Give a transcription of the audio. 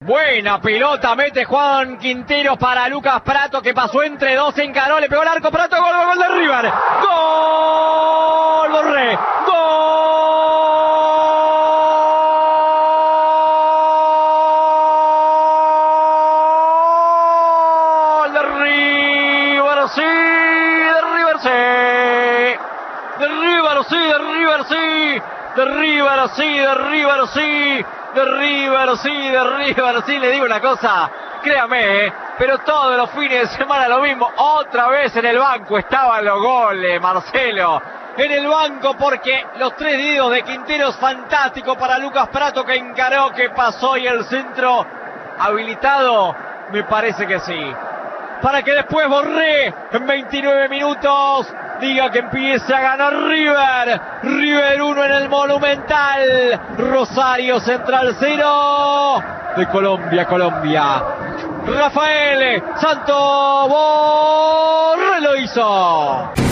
Buena pelota, mete Juan Quinteros para Lucas Pratto, que pasó entre dos, encaró, le pegó el arco, Pratto, gol de River. ¡Gol! Borré. ¡Gol! De River, sí, de River, sí. De River, sí, de River, sí. De River, sí, de River, sí. De River, sí, de River, sí, le digo una cosa, créame, pero todos los fines de semana lo mismo, otra vez en el banco estaban los goles, Marcelo, en el banco porque los tres dedos de Quinteros, fantástico para Lucas Pratto que encaró, que pasó y el centro habilitado, me parece que sí, para que después Borré en 29 minutos diga que empiece a ganar River. River 1 en el Monumental. Rosario Central 0. De Colombia. Rafael Santos Borré lo hizo.